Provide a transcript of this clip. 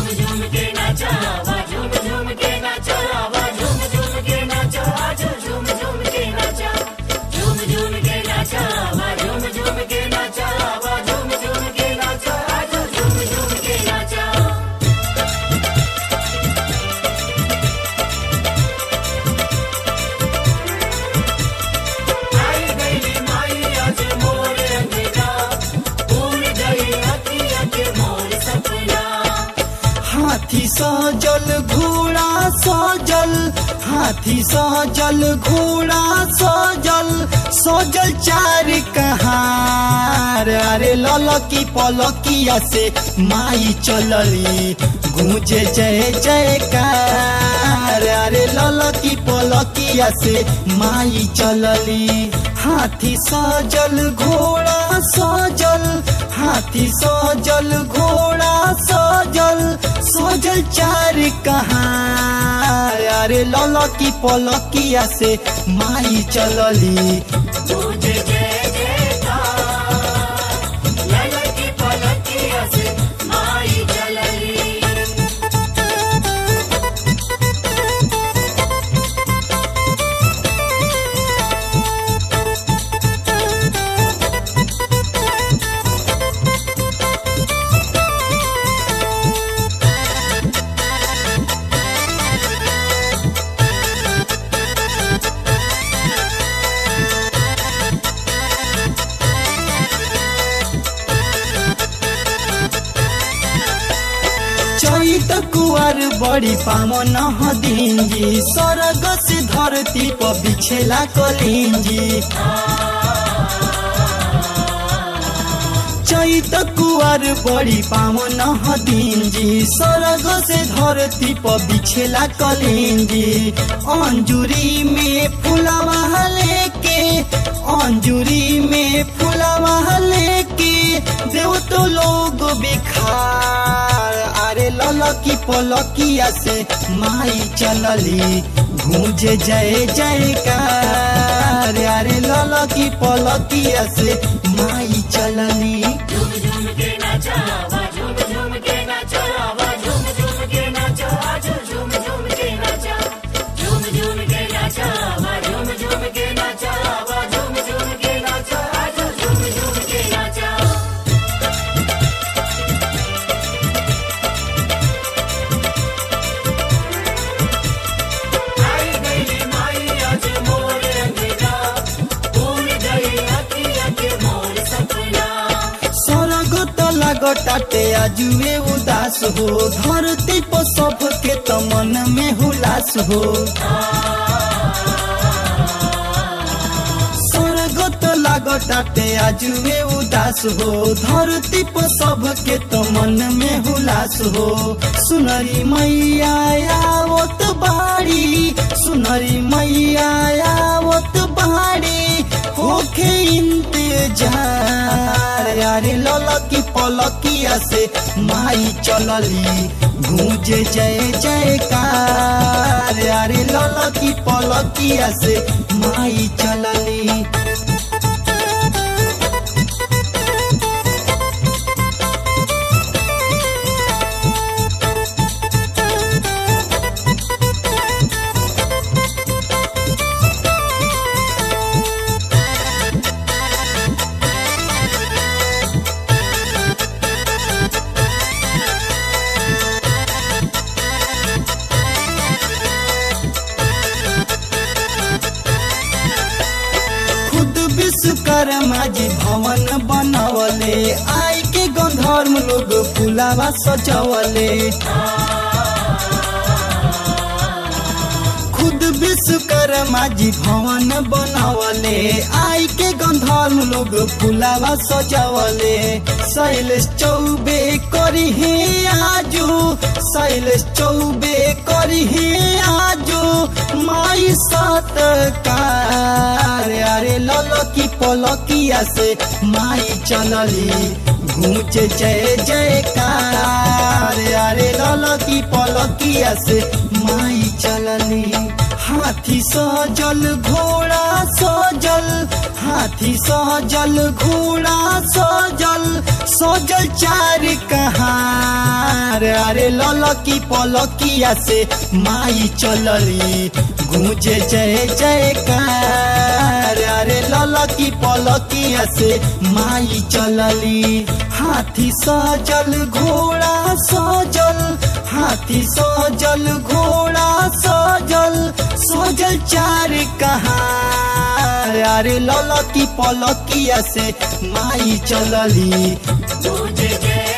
झूम के नाचा आवा झूम झूम के नाचा आवा झूम झूम के नाचा आज झूम झूम के नाचा झूम झूम के नाचा आवा झूम झूम के नाचा आवा झूम झूम के नाचा आज झूम झूम के नाचा। आई गई माई आज मोर अंगना भूल गई अखियाँ के मोर सपना। हाथी सजल घोड़ा सजल हाथी सजल घोड़ा सजल सजल चार कहार। अरे ललकी पलकिया से माई चलली गूंजे जय जयकार। अरे ललकी पलकिया से माई चलली। हाथी सजल घोड़ा सजल हाथी सजल घोड़ा सजल सजल चार कहार। अरे ललकी पलकिया से माई चलली गूंजे जय जयकार ललकी पलकिया से माई चलली। चैत कुवार बड़ी पावन हदिंजी स्वर्ग से धरती पर बिछेला कलिंजी। चैत कुवार बड़ी पावन हदिंजी स्वर्ग से धरती पर बिछेला कलिंजी। अंजुरी में फुलवा लेके अंजुरी में फुलवा लेके देव तो लोग बिखार। अरे ललकी पलकिया से माई चलली गूंजे जय जयकार। अरे ललकी पलकिया से माई चलली झूम झूम के नाचा आवा झूम झूम के नाचा आवा झूम झूम के नाचा आज झूम झूम के नाचा झूम झूम के नाचा आवा झूम झूम के नाचा आवा झूम झूम के नाचा आज झूम झूम के नाचा। आई गई माई आज मोर अंगना भूल गई अखियाँ के मोर सपना। स्वर्ग तो लागताटे आजुए उदास हो धरती पर सबके तो मन में हुलास हो। स्वर्ग तो लागताटे आजुए उदास हो धरती पर सबके तो मन में हुलास हो। सुनरी मैया आवत बाड़ी सुनरी मैया आवत बाड़ी होखे इंतजार। अरे ललकी पलकिया से माई चलली गूंजे जय जयकार। अरे ललकी पलकिया से माई चलली। विश्वकर्मा जी भवन बनवले आई के गंधर्व लोग फुलावा सजवले। खुद विश्वकर्मा जी भवन बनवले आई के गंधर्व लोग फुलावा सजवले। शैलेश चौबे करी हे आजू शैलेश चौबे करी हे आजू माई सत्कार। अरे ललकी पलकिया से माई चलली गूंजे जय जयकार। अरे ललकी पलकिया से माई चलली। हाथी सजल घोड़ा सजल, हाथी सजल घोड़ा सजल, सजल चार कहार। अरे ललकी पलकिया से माई चलली गूंजे जय जयकार। अरे ललकी पलकिया से माई चलली। हाथी सजल घोड़ा सजल, हाथी सजल घोड़ा सजल, सजल चार कहार। अरे ललकी पलकिया से माई चलली गूंजे जय